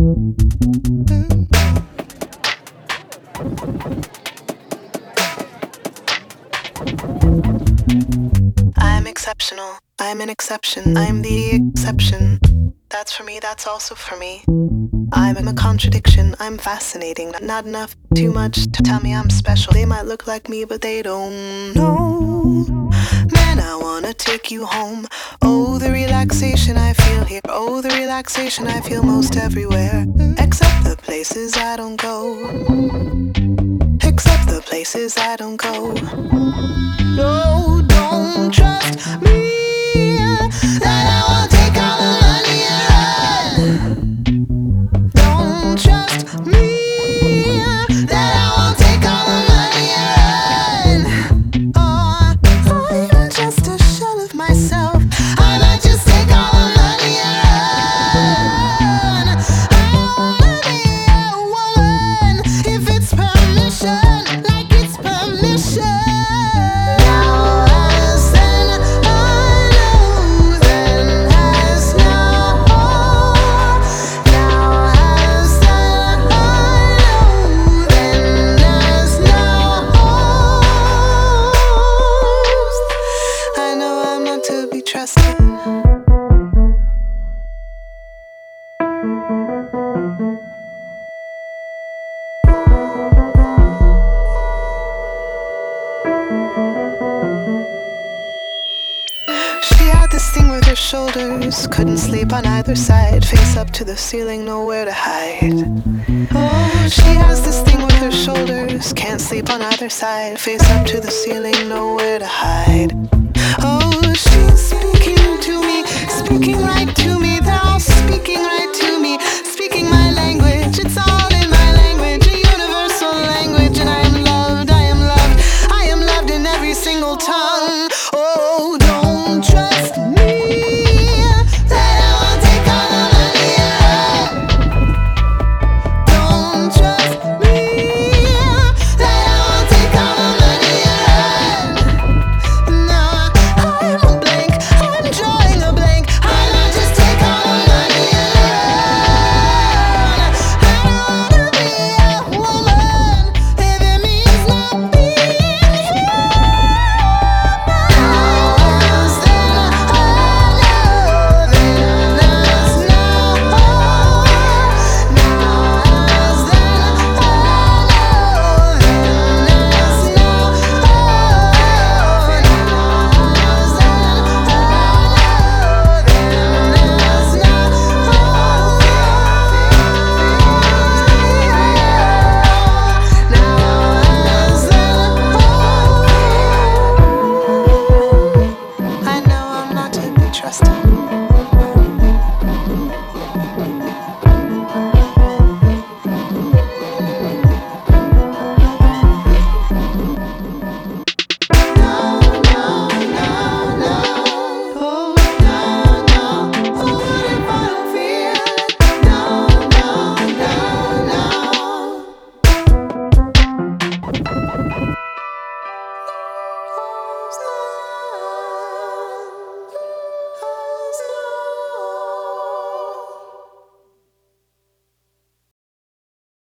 I'm exceptional. I'm an exception. I'm the exception. That's for me, that's also for me. I'm a contradiction. I'm fascinating. Not enough, too much to tell me I'm special. They might look like me, but they don't know. Man, I wanna take you home. Oh, the relaxation I feel here. Oh, the relaxation I feel most everywhere. Except the places I don't go. Except the places I don't go. No, don't trust me that I won't take all the money and run. Don't trust me that I won't take all the money and run. Oh, I'm just a shell of myself. I might just take all the money and run. I wanna be a woman if it's permission, like it's permission. Shoulders, couldn't sleep on either side, face up to the ceiling, nowhere to hide. Oh, she has this thing with her shoulders, can't sleep on either side, face up to the ceiling, nowhere to hide. Oh, she's speaking to me, speaking right